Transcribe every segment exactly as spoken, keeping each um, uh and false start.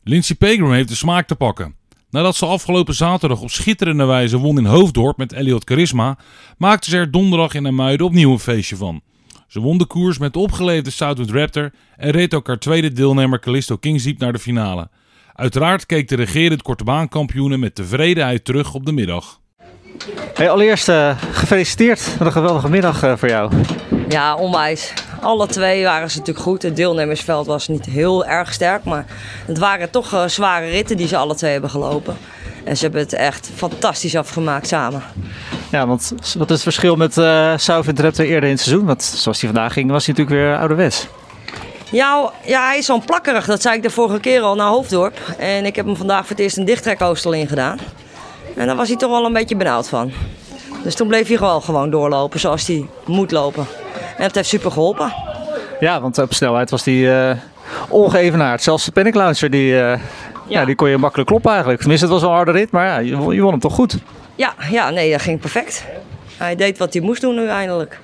Lindsey Pegram heeft de smaak te pakken. Nadat ze afgelopen zaterdag op schitterende wijze won in Hoofddorp met Elliot Charisma, maakte ze er donderdag in IJmuiden opnieuw een feestje van. Ze won de koers met de opgeleefde Southwind Raptor en reed ook haar tweede deelnemer Callisto Kingship naar de finale. Uiteraard keek de regerend kortebaankampioene met tevredenheid terug op de middag. Hey, allereerst uh, gefeliciteerd met een geweldige middag uh, voor jou. Ja, onwijs. Alle twee waren ze natuurlijk goed. Het deelnemersveld was niet heel erg sterk, maar het waren toch uh, zware ritten die ze alle twee hebben gelopen. En ze hebben het echt fantastisch afgemaakt samen. Ja, want wat is het verschil met uh, Southwind Raptor eerder in het seizoen? Want zoals die vandaag ging, was hij natuurlijk weer ouderwets. Ja, ja, hij is zo'n plakkerig. Dat zei ik de vorige keer al naar Hoofddorp. En ik heb hem vandaag voor het eerst een dichttrekhoostel ingedaan. En daar was hij toch wel een beetje benauwd van. Dus toen bleef hij gewoon, gewoon doorlopen zoals hij moet lopen. En het heeft super geholpen. Ja, want op snelheid was hij uh, ongeëvenaard. Zelfs de Panic Launcher, die, uh, ja. Ja, die kon je makkelijk kloppen eigenlijk. Tenminste, het was wel een harde rit, maar ja, je, je won hem toch goed. Ja, ja, nee, dat ging perfect. Hij deed wat hij moest doen nu eindelijk.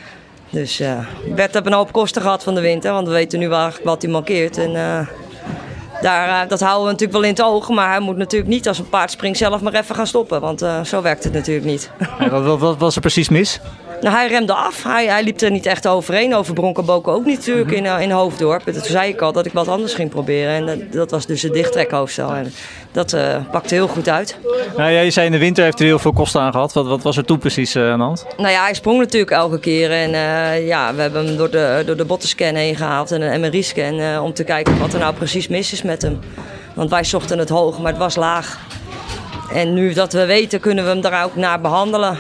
Dus uh, Bert heeft een hoop kosten gehad van de winter, want we weten nu waar, wat hij mankeert. En, uh, daar, uh, dat houden we natuurlijk wel in het oog, maar hij moet natuurlijk niet als een paard springt zelf maar even gaan stoppen, want uh, zo werkt het natuurlijk niet. Ja, wat, wat, wat was er precies mis? Nou, hij remde af. Hij, hij liep er niet echt overheen. Over Bronkenboken ook niet natuurlijk in, uh, in Hoofddorp. En toen zei ik al dat ik wat anders ging proberen. En dat, dat was dus het dichttrekhoofdstel. En dat uh, pakte heel goed uit. Nou, ja, je zei in de winter heeft hij heel veel kosten aan gehad. Wat, wat was er toen precies uh, aan de hand? Nou ja, hij sprong natuurlijk elke keer. En uh, ja, we hebben hem door de, door de bottenscan heen gehaald. En een M R I-scan uh, om te kijken wat er nou precies mis is met hem. Want wij zochten het hoog, maar het was laag. En nu dat we weten, kunnen we hem daar ook naar behandelen.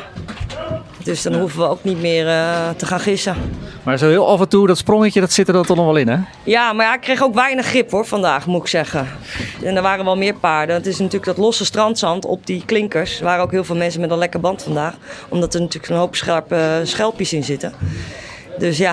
Dus dan hoeven we ook niet meer uh, te gaan gissen. Maar zo heel af en toe, dat sprongetje, dat zit er dan toch nog wel in, hè? Ja, maar ja, ik kreeg ook weinig grip hoor vandaag, moet ik zeggen. En er waren wel meer paarden. Het is natuurlijk dat losse strandzand op die klinkers. Er waren ook heel veel mensen met een lekker band vandaag. Omdat er natuurlijk een hoop scherpe uh, schelpjes in zitten. Dus ja,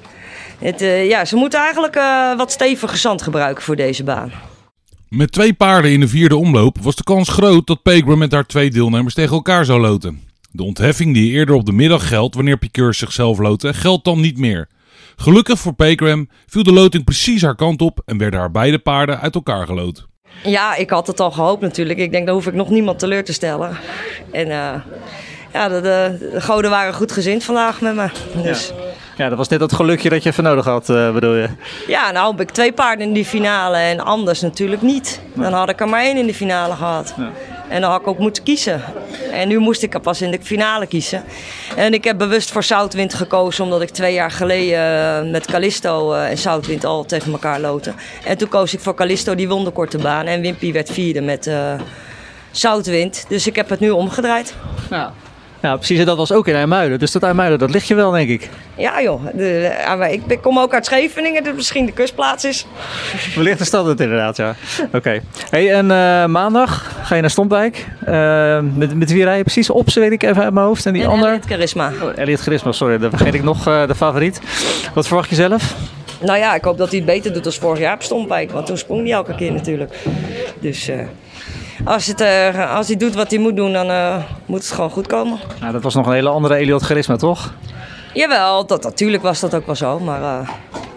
het, uh, ja ze moeten eigenlijk uh, wat stevige zand gebruiken voor deze baan. Met twee paarden in de vierde omloop was de kans groot dat Pegram met haar twee deelnemers tegen elkaar zou loten. De ontheffing die eerder op de middag geldt wanneer piqueurs zichzelf loten, geldt dan niet meer. Gelukkig voor Pegram viel de loting precies haar kant op en werden haar beide paarden uit elkaar geloot. Ja, ik had het al gehoopt natuurlijk. Ik denk, dan hoef ik nog niemand teleur te stellen. En uh, ja, de, de, de goden waren goed gezind vandaag met me. Dus. Ja. Ja, dat was net dat gelukje dat je even nodig had, uh, bedoel je? Ja, nou heb ik twee paarden in die finale en anders natuurlijk niet. Dan had ik er maar één in de finale gehad. Ja. En dan had ik ook moeten kiezen. En nu moest ik er pas in de finale kiezen. En ik heb bewust voor Southwind gekozen, omdat ik twee jaar geleden met Callisto en Southwind al tegen elkaar loten. En toen koos ik voor Callisto, die won de korte baan. En Wimpy werd vierde met uh, Southwind. Dus ik heb het nu omgedraaid. Ja. Ja, precies. En dat was ook in IJmuiden. Dus dat IJmuiden, dat ligt je wel, denk ik. Ja joh, de, ik kom ook uit Scheveningen, dus misschien de kustplaats is. Wellicht is dat het inderdaad, ja. Oké. Okay. Hey, en uh, maandag ga je naar Stompwijk. Uh, met, met wie rij je precies? Opse weet ik even uit mijn hoofd. En die en ander? Elliot Charisma. Oh, Elliot Charisma, sorry. Dan vergeet ik nog uh, de favoriet. Wat verwacht je zelf? Nou ja, ik hoop dat hij het beter doet dan vorig jaar op Stompwijk. Want toen sprong hij elke keer natuurlijk. Dus... Uh, Als, het, uh, als hij doet wat hij moet doen, dan uh, moet het gewoon goed komen. Nou, dat was nog een hele andere Elliot Charisma, toch? Jawel, dat, natuurlijk was dat ook wel zo. Maar uh,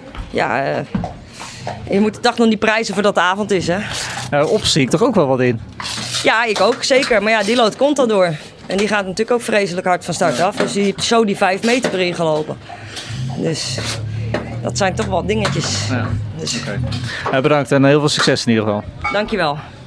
ja, uh, je moet de dag nog niet prijzen voordat de avond is, hè? Uh, op zie ik toch ook wel wat in? Ja, ik ook, zeker. Maar ja, die lood komt al door. En die gaat natuurlijk ook vreselijk hard van start af. Dus die heeft zo die vijf meter erin gelopen. Dus dat zijn toch wel dingetjes. Ja. Dus. Okay. Uh, bedankt en heel veel succes in ieder geval. Dankjewel.